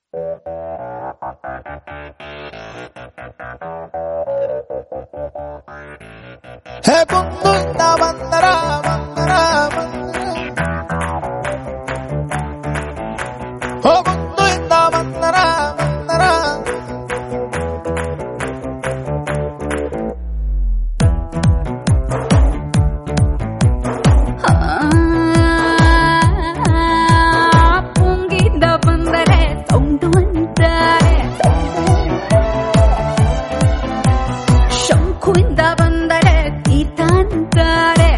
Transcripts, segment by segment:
ಹೇ ಬಂದು ಬಂದರ ಬಂದರ ಹೋ ಬಂದು ಬಂದರ ಬಂದರ ಪುಂಗಿಂದ ಬಂದರೆ ಸೌಂಡು ಅಂತಾರೆ, ಶಂಕುವಿಂದ ಬಂದರೆ ಗೀತ ಅಂತಾರೆ.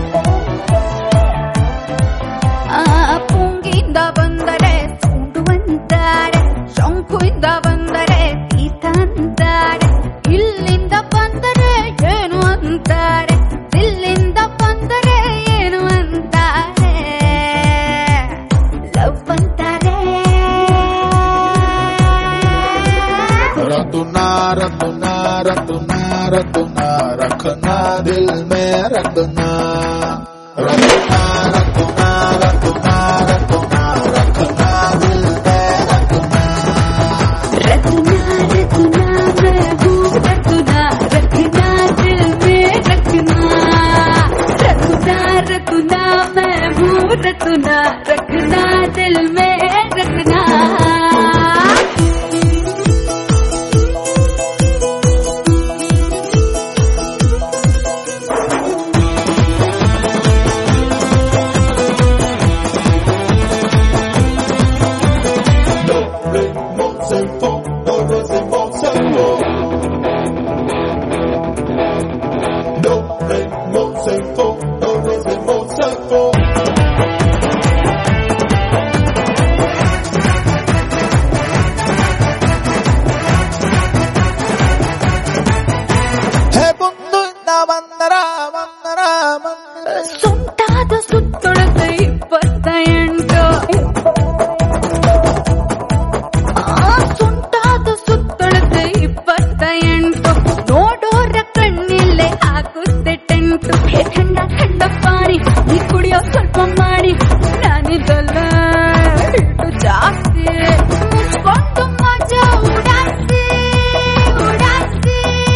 ಪುಂಗಿಂದ ಬಂದರೆ ಸೌಂಡು ಅಂತಾರೆ, ಶಂಕುವಿಂದ ಬಂದರೆ ಗೀತ ಅಂತಾರೆ. ಇಲ್ಲಿಂದ ಬಂದರೆ ಏನು ಅಂತಾರೆ, ಇಲ್ಲಿಂದ ಬಂದರೆ ಏನು ಅಂತಾರೆ, ಲವ್ ಅಂತಾರೆ. रखना रखना रखना रखना रखना दिल में रखना रखना रखना रखना रखना रखना दिल में रखना रखना रखना मैं हूँ रखना, रखना दिल में रखना. रखना रखना मैं हूँ रखना, रखना दिल में रखना. ಸೊಂಟಾದ ಸುತ್ತೊಳಗ 28, ಸೊಂಟಾದ ಸುತ್ತೊಳಗ 28, ನೋಡೋರ ಕಣ್ಣಿಲ್ಲೇ ಆಗುತ್ತೆ ಟೆಂಟು. ಖಂಡ ಖಂಡ ಪಾಣಿ ನೀ ಕುಡಿಯೋ ಸ್ವಲ್ಪ ಮಾಡಿ, ನಾನಿದಲ್ಲ ಹಿಟ್ಟು ಜಾಸ್ತಿ ಮುಚ್ಕೊಂಡು ಮಜಾ ಉಡಾಸಿ ಉಡಾಸಿ.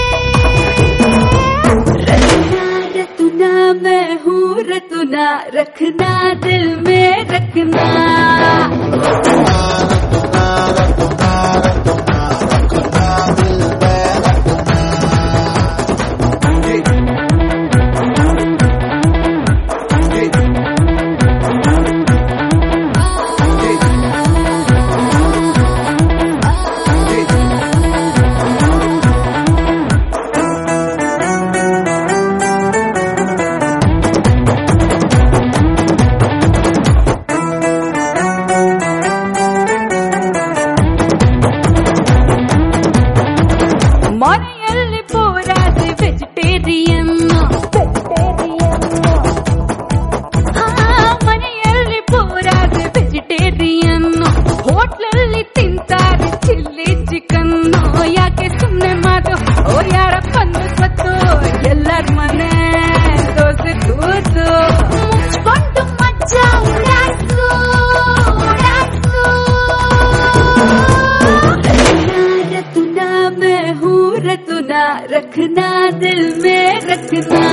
रखना मैं हूँ रखना, रखना दिल में रखना. ಮನೆಯಲ್ಲಿ ಪೂರಾಸಿ ವೆಜಿಟೇರಿಯನ್, ಮನೆಯಲ್ಲಿ ಪೂರಾಸಿ ವೆಜಿಟೇರಿಯನ್, ಹೋಟ್ಲಲ್ಲಿ ತಿಂತಾರೆ ಚಿಲ್ಲಿ ಚಿಕನ್. ಯಾಕೆ ಸುಮ್ಮನೆ ಮಾತು ಓ ಯಾರಪ್ಪಂದು ಸ್ವತ್ತು, ಎಲ್ಲರ ಮನೆ ದೋಸೆ ಕೂತು ಮುಚ್ಕೊಂಡು ಮಜ್ಜಾ ಉಡಾಸು ಉಡಾಸು. रखना मैं हूँ रखना, रखना दिल में रखना.